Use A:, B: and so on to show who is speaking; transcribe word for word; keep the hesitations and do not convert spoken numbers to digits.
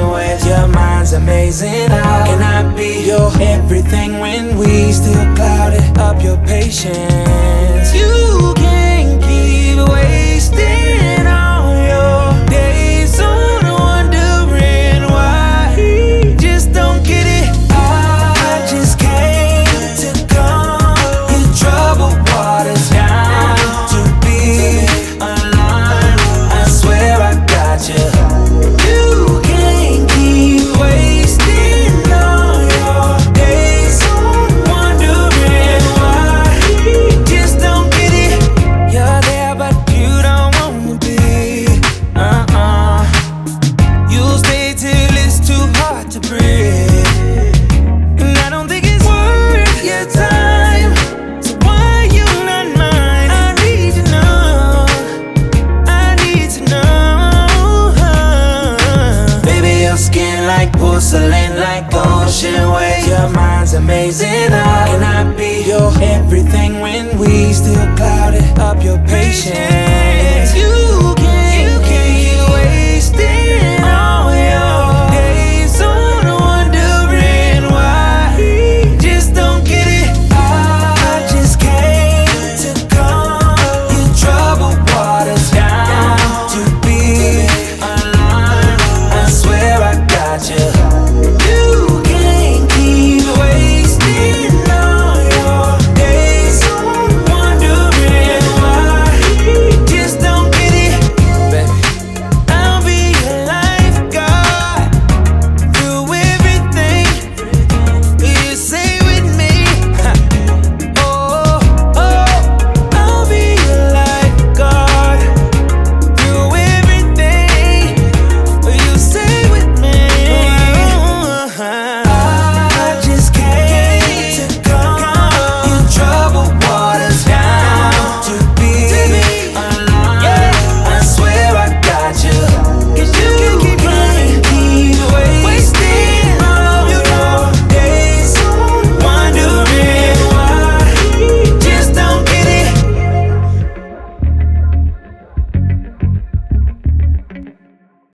A: ocean waves. Your mind's amazing. How can I be your everything when we still clouded up your patience? You can't keep wasting all your days on wondering why. Just don't get it. I just came to calm your troubled waters down, to be aligned. I swear I got you. You can't keep wasting all your days on wondering why. Just don't get it. You're there but you don't wanna be. Uh-uh. You'll stay till it's too hard to breathe, and I don't think it's worth your time. So why you not mine? I need to know. I need to know. Baby, your skin like porcelain, like ocean waves. Your mind's amazing. How can I be your everything when we still clouded up your patience? You